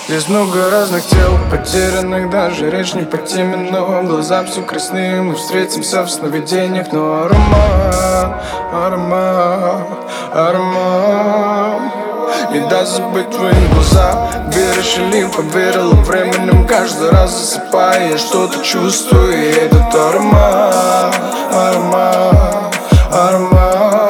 Здесь много разных тел, потерянных, даже речь не по теме. Но глаза все красные, мы встретимся в сновидениях. Но аромат, аромат, аромат не даст забыть твои глаза. Веришь или поверила временем, каждый раз засыпая я что-то чувствую. И этот аромат, аромат, аромат.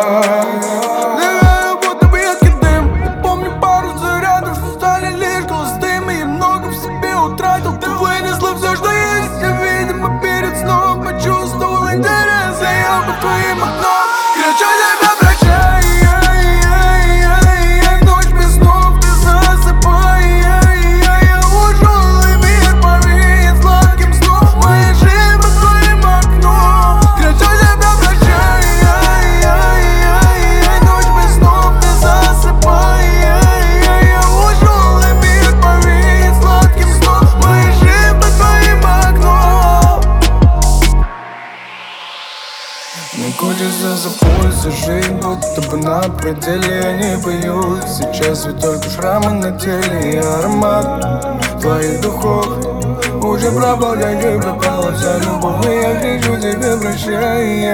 Твоим окном кричу тебя прощай, ночь без снов, ты засыпай. Ужелый мир повеет сладким сном, моя жизнь под твоим окном. Кричу тебя прощай, ночь без снов, ты засыпай. Ужелый мир повеет сладким сном, моя жизнь под твоим окном. Мне хочется за пульс, жизнь будто бы на пределе. Я не боюсь, сейчас ведь только шрамы на теле. И аромат твоих духов уже пропал, как и пропала вся любовь. И я кричу тебе прощай,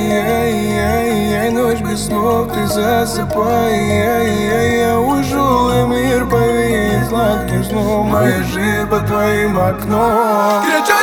ночь без снов, ты засыпай. Ужелый мир повеет сладким сном, моя жизнь под твоим окном. Кричу